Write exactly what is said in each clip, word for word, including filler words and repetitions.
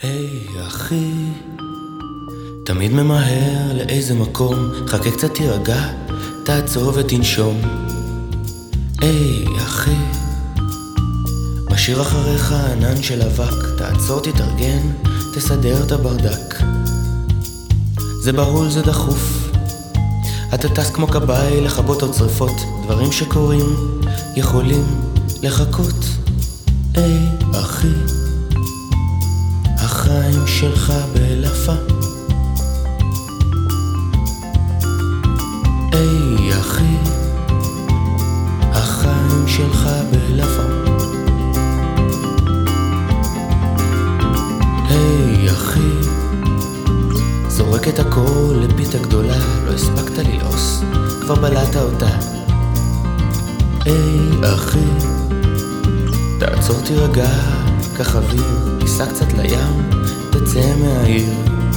היי אחי, תמיד ממהר לאיזה מקום, חכה קצת תירגע, תעצור ותנשום. היי אחי, משאיר אחריך ענן של אבק, תעצור תתארגן, תסדר את הברדק. זה בהול זה דחוף, אתה טס כמו כבאי לכבות עוד שריפות, דברים שקורים יכולים לחכות. היי אחי, החיים שלך בלפה. היי אחי, החיים שלך בלפה. היי אחי, זורק את הכל לפיתה גדולה, לא הספקת ללעוס, כבר בלעת אותה. היי אחי, תעצור תירגע, קח אוויר, תיסע קצת לים, תצא מהעיר.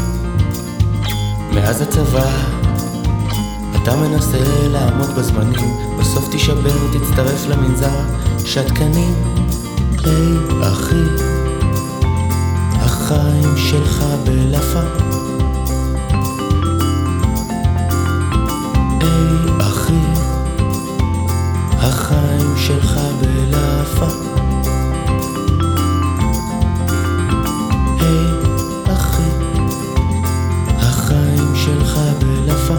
מאז הצבא אתה מנסה לעמוד בזמנים, בסוף תישבר, תצטרף למנזר שתקנים. היי אחי, החיים שלך בלפה. היי אחי, החיים שלך בלפה. היי אחי, החיים שלך בלפה.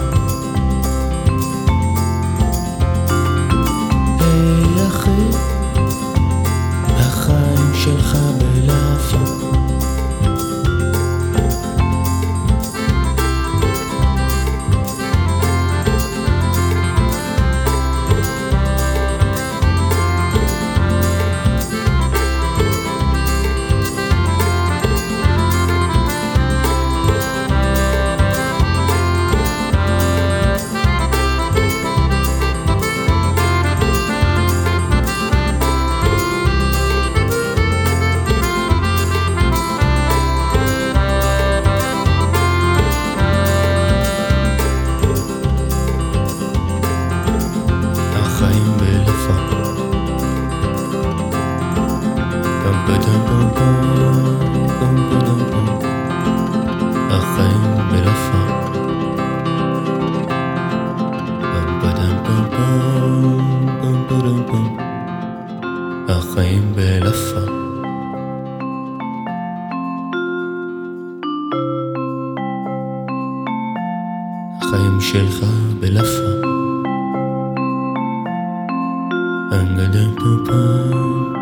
היי אחי, החיים שלך בלפה. החיים בלפה. החיים שלך בלפה.